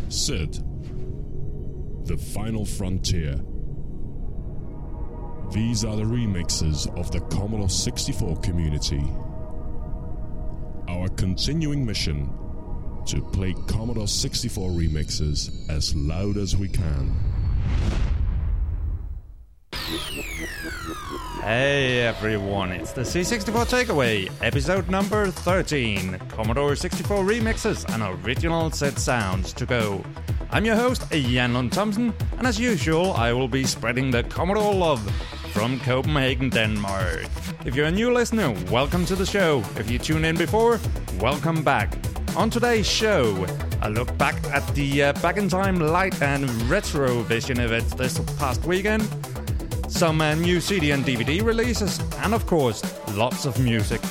Sid, The Final Frontier. These are the remixes of the Commodore 64 community. Our continuing mission to play Commodore 64 remixes as loud as we can. Hey everyone, it's the C64 Takeaway, episode number 13, Commodore 64 remixes and original set sounds to go. I'm your host, Jan Lund Thomsen, and as usual, I will be spreading the Commodore love from Copenhagen, Denmark. If you're a new listener, welcome to the show. If you tuned in before, welcome back. On today's show, a look back at the Back in Time Light and Retro Vision events this past weekend, some new CD and DVD releases, and of course, lots of music.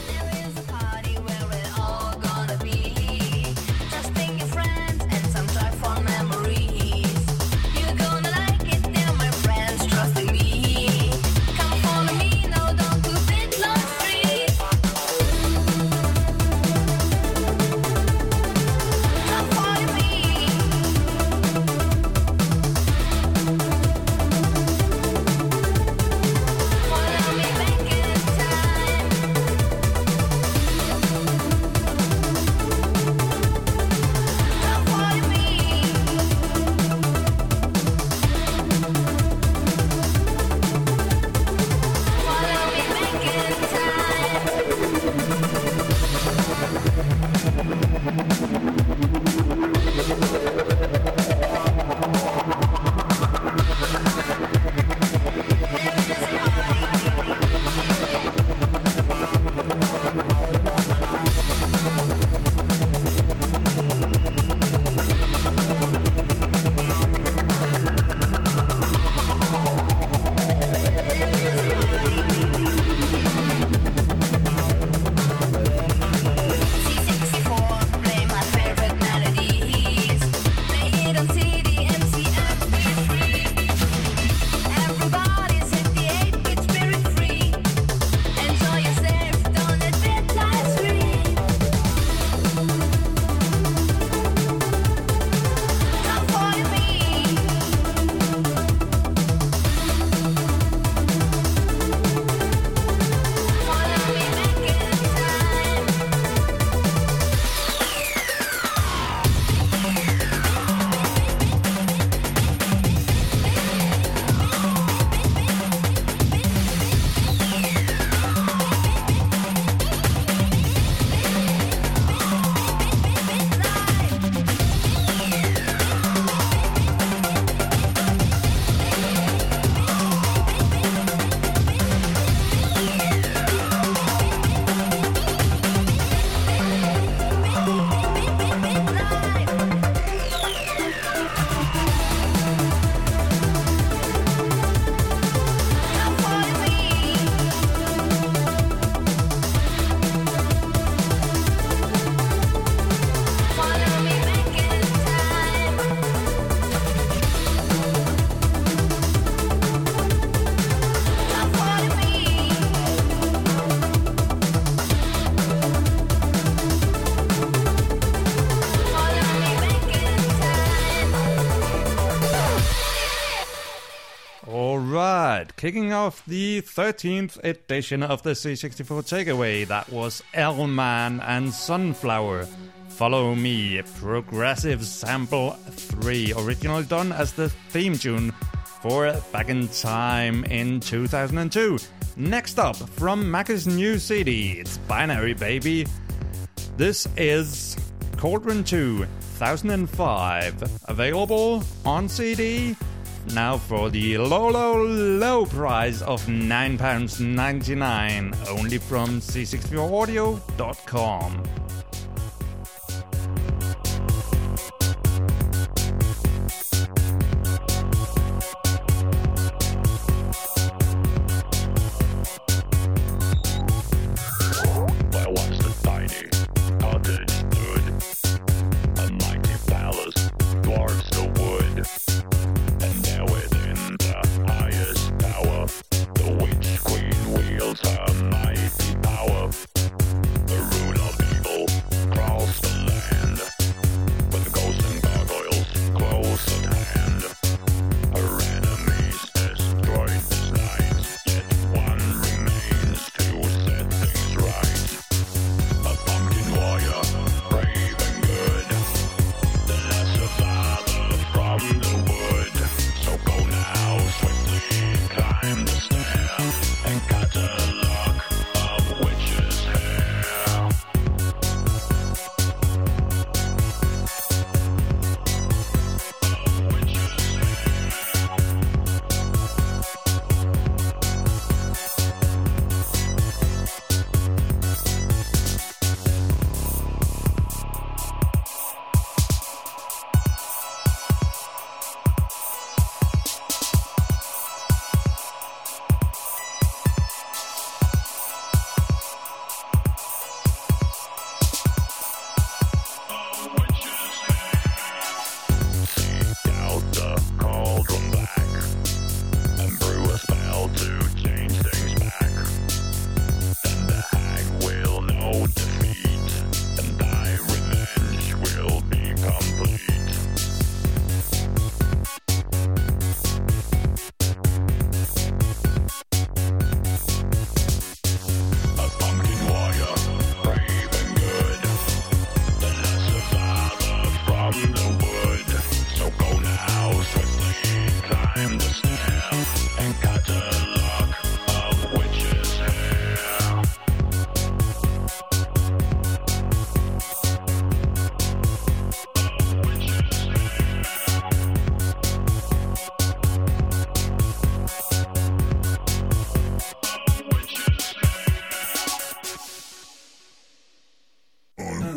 Kicking off the 13th edition of the C64 Takeaway, that was L-Man and Sunflower. Follow Me, Progressive Sample 3, originally done as the theme tune for Back in Time in 2002. Next up, from Macca's new CD, it's Binary Baby. This is Cauldron 2, 2005, available on CD. Now for the low price of £9.99, only from c64audio.com. Queen wields her mighty power. The rule of evil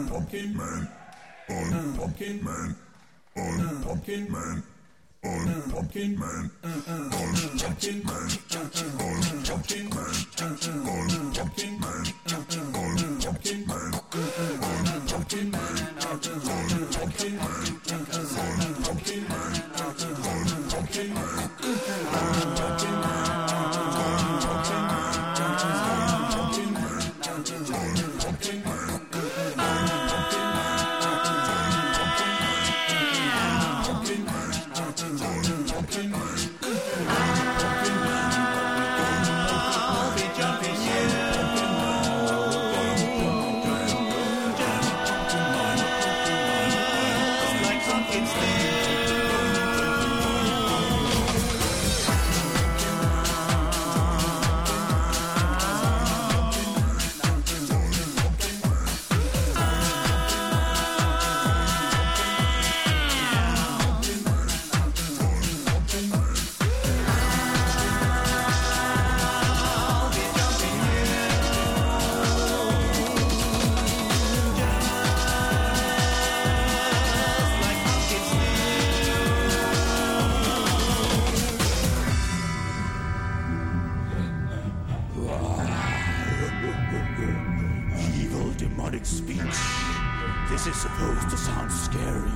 Pumpkin Man, on Pumpkin Man, on Pumpkin Man, on Pumpkin Man, on Pumpkin Man, on Pumpkin Man, on Pumpkin Man, on Pumpkin Man, on Pumpkin Man, on Pumpkin Man, on Pumpkin Man, on Pumpkin Man, on Pumpkin Man. This is supposed to sound scary.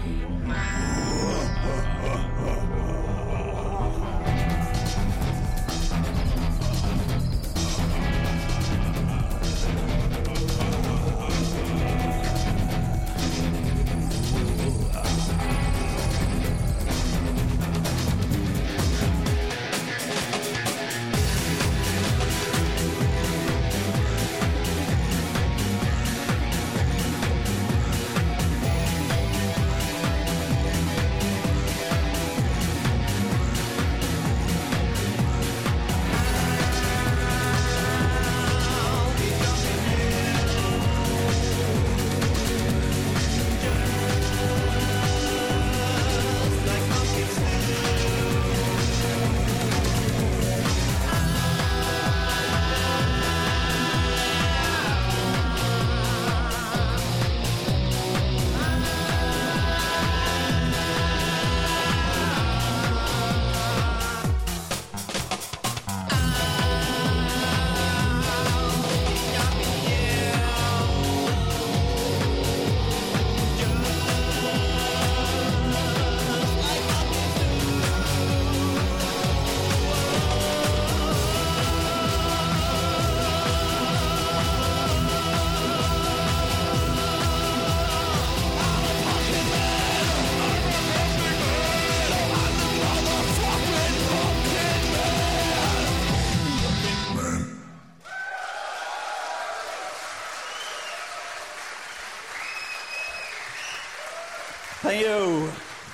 Thank you.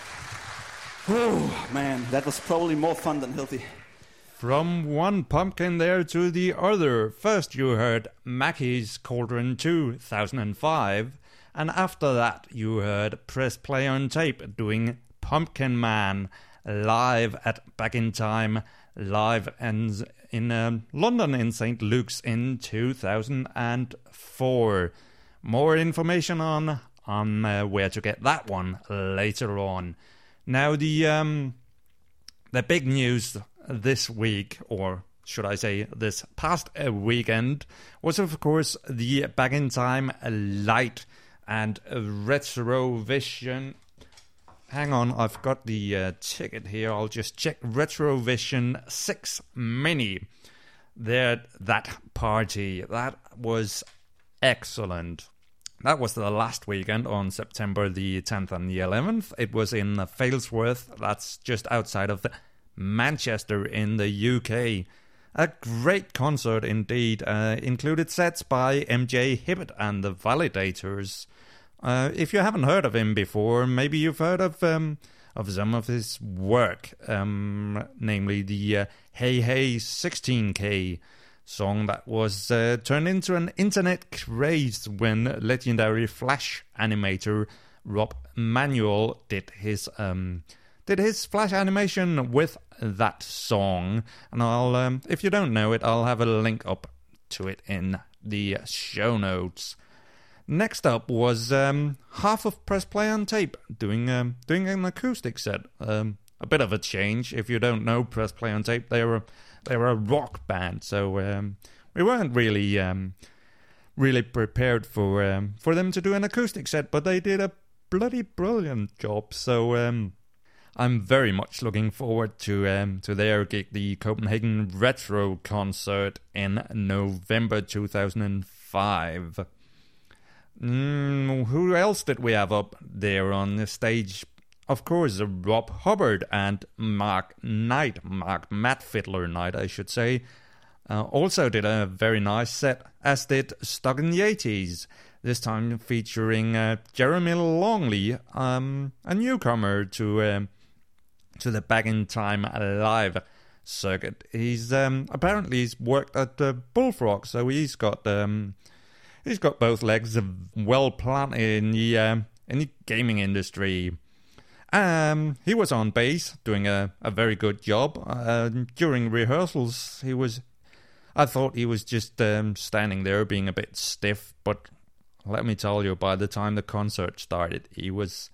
Oh, man, that was probably more fun than healthy. From one pumpkin there to the other. First you heard Mackie's Cauldron 2005, and after that you heard Press Play on Tape doing Pumpkin Man live at Back in Time, live and in London in St. Luke's in 2004. More information on where to get that one later on. Now the big news this week, or should I say this past weekend, was of course the Back in Time Light and Retrovision. Hang on, I've got the ticket here. I'll just check. Retrovision 6 Mini. That party, that was excellent. That was the last weekend on September the 10th and the 11th. It was in Failsworth, that's just outside of Manchester in the UK. A great concert indeed. Included sets by MJ Hibbett and the Validators. If you haven't heard of him before, maybe you've heard of some of his work, namely the Hey Hey 16K song that was turned into an internet craze when legendary Flash animator Rob Manuel did his Flash animation with that song. And I'll, if you don't know it, I'll have a link up to it in the show notes. Next up was half of Press Play on Tape doing an acoustic set. A bit of a change. If you don't know Press Play on Tape, they were a rock band, so we weren't really prepared for them to do an acoustic set, but they did a bloody brilliant job. So I'm very much looking forward to their gig, the Copenhagen Retro Concert in November 2005. Who else did we have up there on the stage? Of course, Rob Hubbard and Matt Fiddler Knight, I should say, also did a very nice set, as did Stuck in the 80s, this time featuring Jeremy Longley, a newcomer to the Back in Time Live circuit. He's apparently worked at Bullfrog, so he's got both legs well planted in the gaming industry. He was on bass, doing a very good job. During rehearsals, I thought he was just standing there being a bit stiff, but let me tell you, by the time the concert started, he was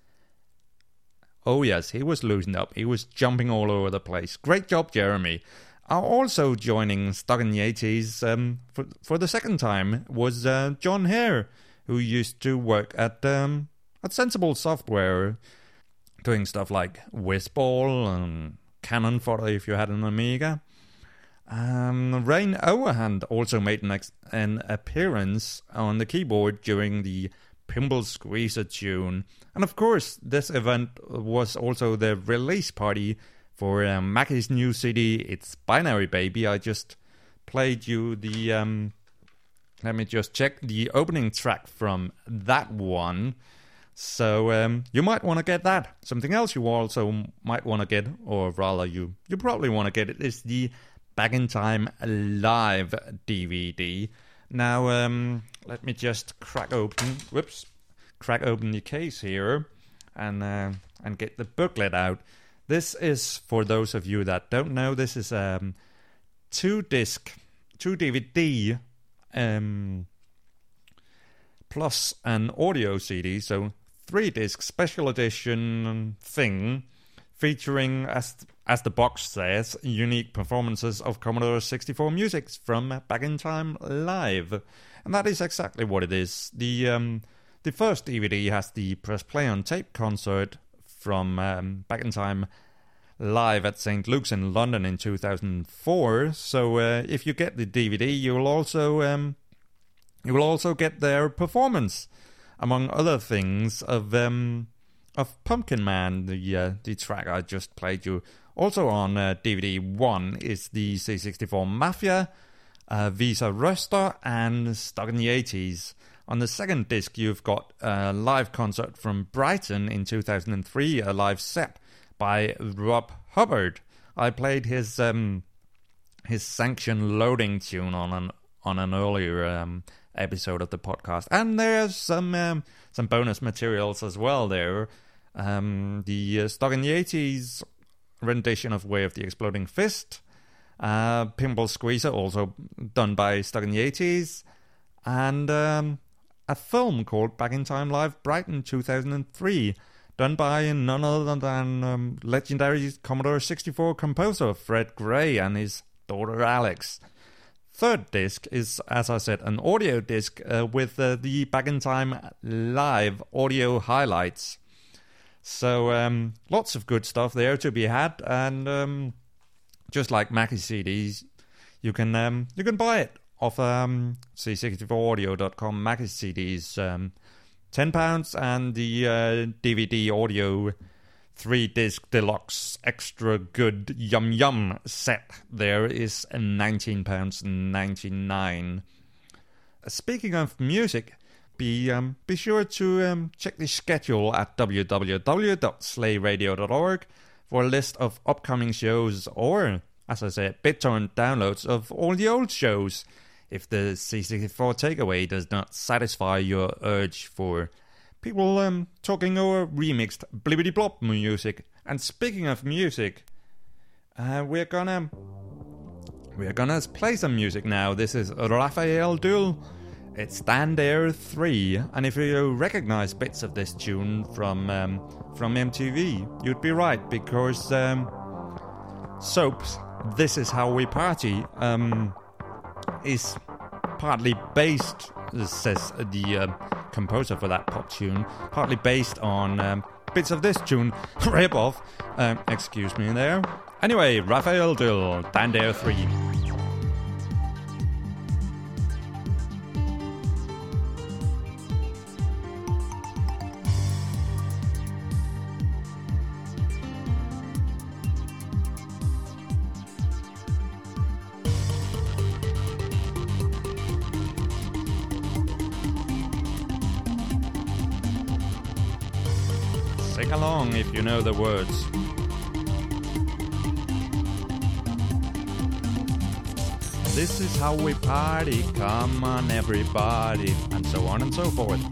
loosened up. He was jumping all over the place. Great job, Jeremy. Also joining Stuck in the 80s for the second time was John Hare, who used to work at Sensible Software, doing stuff like Whizball and Cannon Fodder if you had an Amiga. Rain Overhand also made an appearance on the keyboard during the Pimble Squeezer tune. And of course, this event was also the release party for Mackie's new CD, It's Binary Baby. I just played you the... let me just check the opening track from that one. So you might want to get that. Something else you also might want to get, or rather you probably want to get it, is the Back in Time Live DVD. Now, let me just crack open the case here and get the booklet out. This is, for those of you that don't know, this is 2 DVD plus an audio CD, so 3-disc special edition thing featuring, as the box says, unique performances of Commodore 64 music from Back in Time Live. And that is exactly what it is. The first DVD has the Press Play on Tape concert from Back in Time Live at St. Luke's in London in 2004. So if you get the DVD, you will also get their performance, among other things, of Pumpkin Man, the track I just played you. Also on DVD 1 is the C64 Mafia, Visa Röster, and Stuck in the 80s. On the second disc, you've got a live concert from Brighton in 2003, a live set by Rob Hubbard. I played his Sanction Loading tune on an earlier episode of the podcast, and there's some bonus materials as well there. The Stuck in the 80s rendition of Way of the Exploding Fist, Pinball Squeezer, also done by Stuck in the 80s, and a film called Back in Time Live Brighton 2003, done by none other than legendary Commodore 64 composer Fred Gray and his daughter Alex. Third disc is, as I said, an audio disc with the Back in Time Live audio highlights. So lots of good stuff there to be had, and just like Mackie CDs, you can buy it off c64audio.com. Mackie CDs, £10, and the DVD audio 3-disc deluxe extra good yum yum set there is £19.99. Speaking of music, be sure to check the schedule at www.slayradio.org for a list of upcoming shows, or, as I said, BitTorrent downloads of all the old shows, if the C64 takeaway does not satisfy your urge for people talking over remixed blibbity-blop music. And speaking of music, we're gonna play some music now. This is Raphael Dull It's Stand There 3, and if you recognize bits of this tune from MTV, you'd be right, because Soap's This Is How We Party is partly based, says the composer for that pop tune, partly based on bits of this tune, rip-off, excuse me there. Anyway, Raphael Dill, Stand There 3. Sing along if you know the words. This is how we party, come on everybody, and so on and so forth.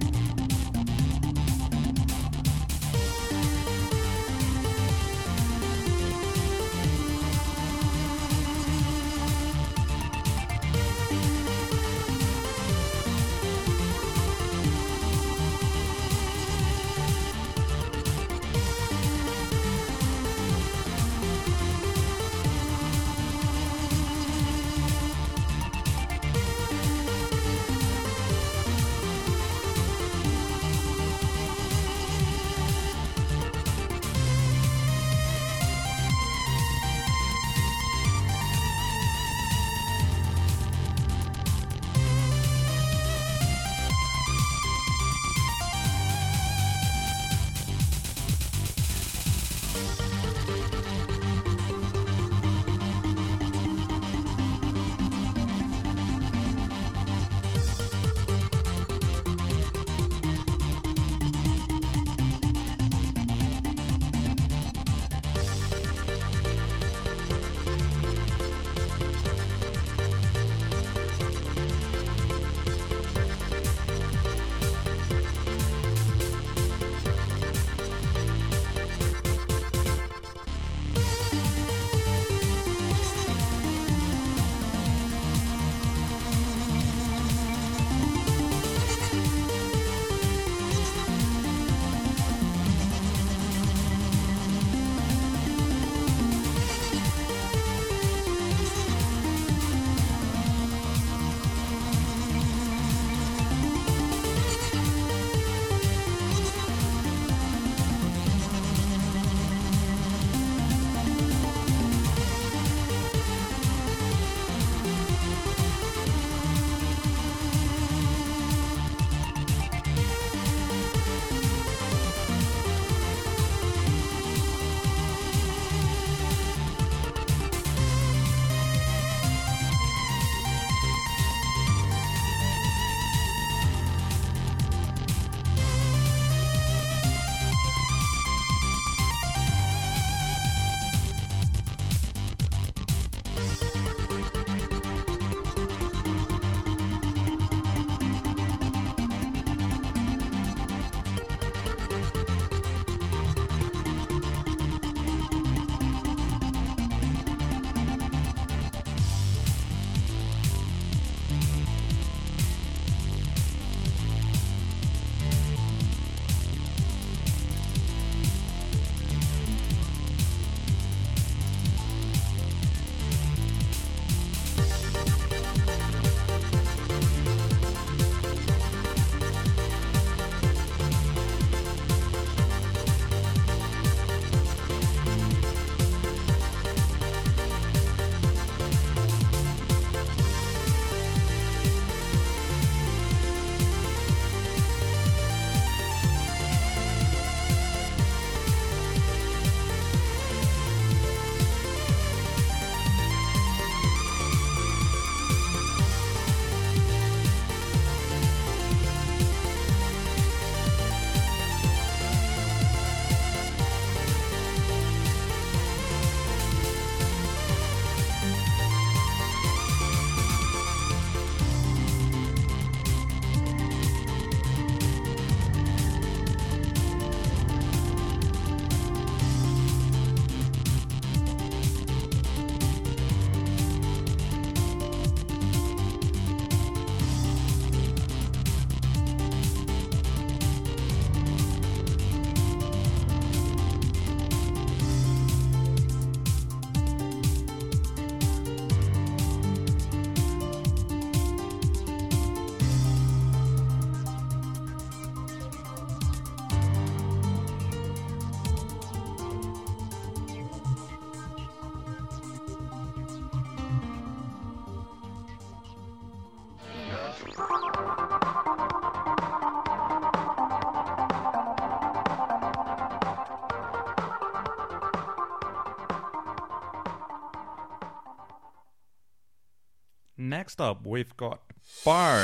Next up, we've got Bar,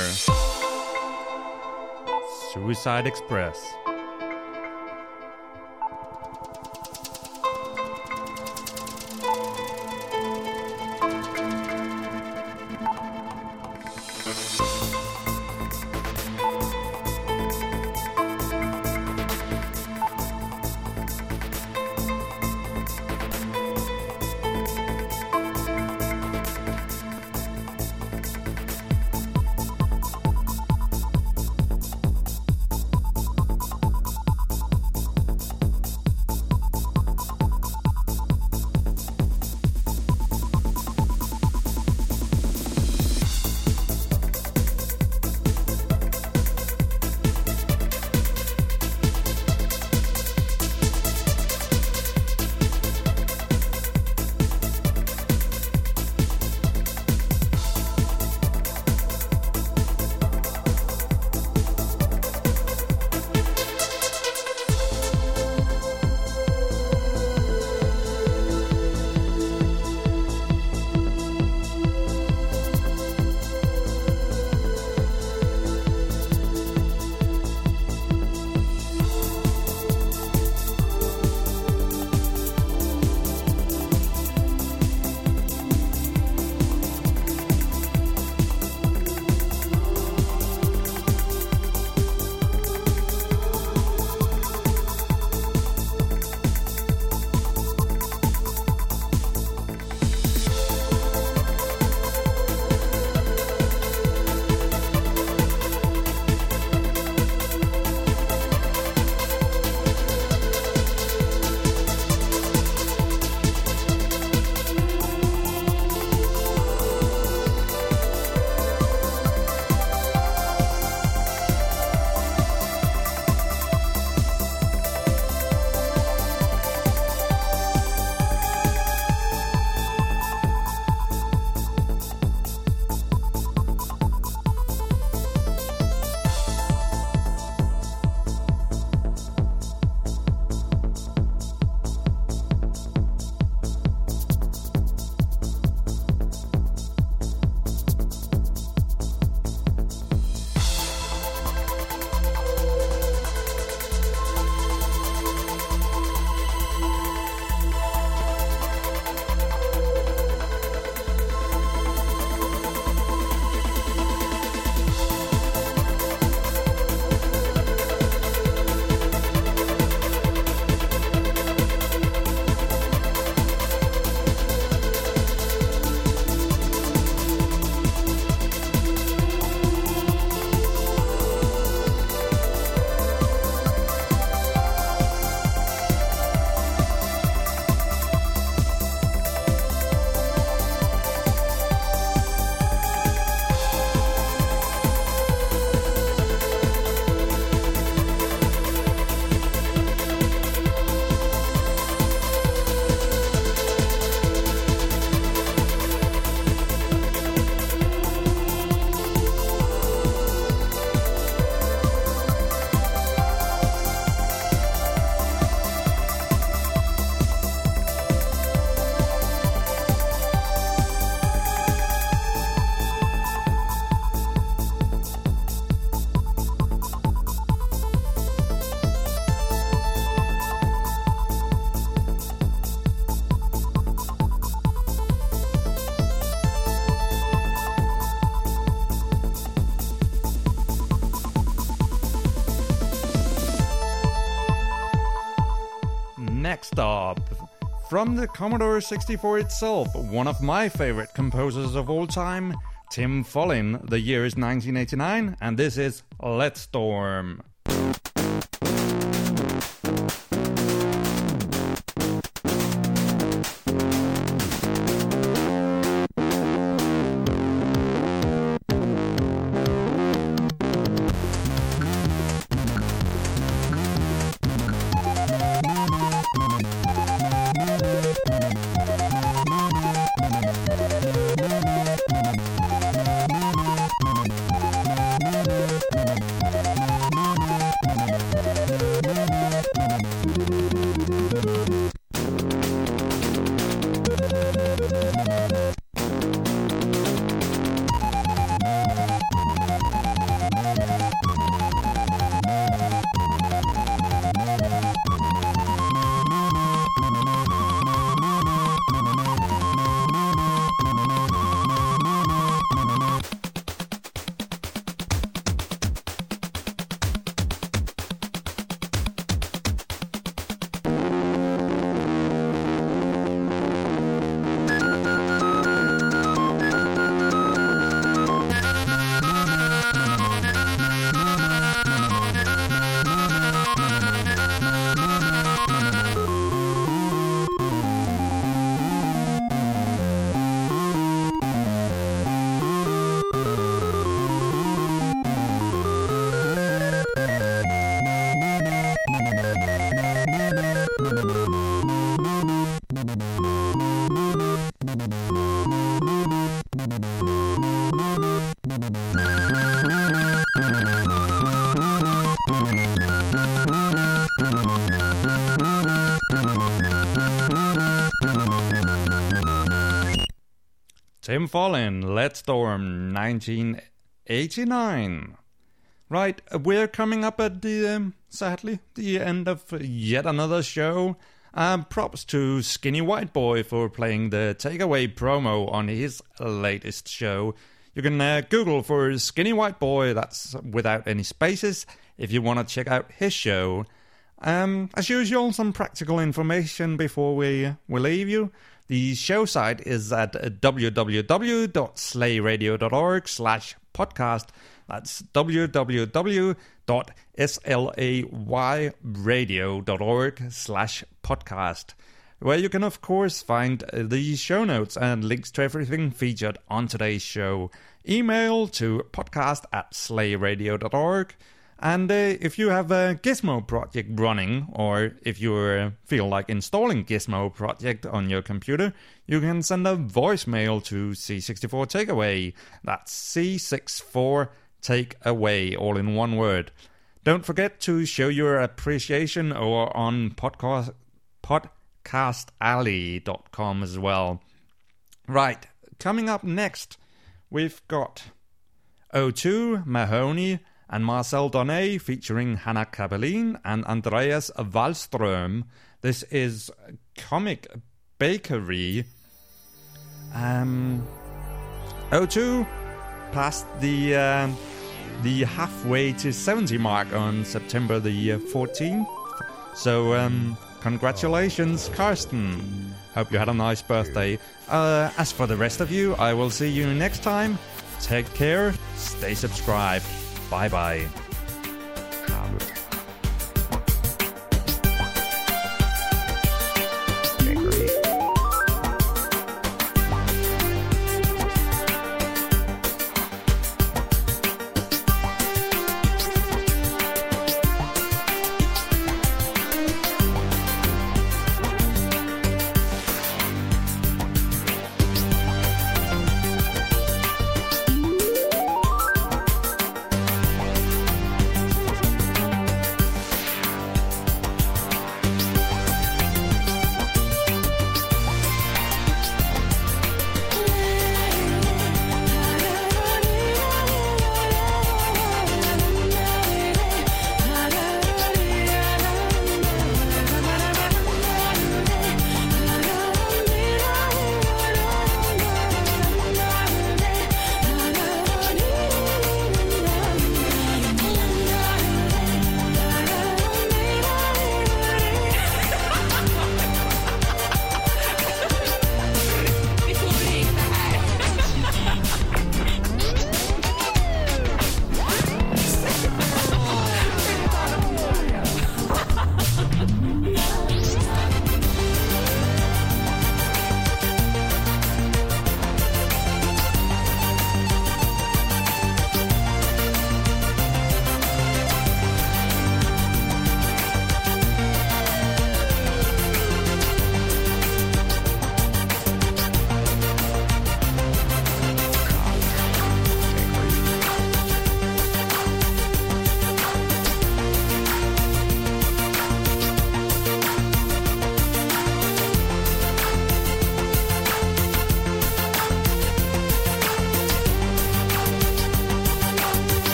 Suicide Express. Next up, from the Commodore 64 itself, one of my favorite composers of all time, Tim Follin. The year is 1989, and this is Let's Storm. Tim Follin, Let's Storm, 1989. Right, we're coming up at the, sadly, the end of yet another show. Props to Skinny White Boy for playing the Takeaway promo on his latest show. You can Google for Skinny White Boy, that's without any spaces, if you want to check out his show. As usual, some practical information before we leave you. The show site is at www.slayradio.org/podcast. That's www.slayradio.org/podcast, where you can, of course, find the show notes and links to everything featured on today's show. Email to podcast@slayradio.org. And if you have a Gizmo project running, or if you feel like installing Gizmo project on your computer, you can send a voicemail to C64 Takeaway. That's C64 Takeaway, all in one word. Don't forget to show your appreciation over on podcastalley.com as well. Right, coming up next, we've got O2, Mahoney, and Marcel Donnet featuring Hannah Kabelin and Andreas Wallström. This is Comic Bakery. O2 passed the halfway to 70 mark on September the 14th. So congratulations, Karsten. Hope you had a nice birthday. As for the rest of you, I will see you next time. Take care, stay subscribed. Bye-bye.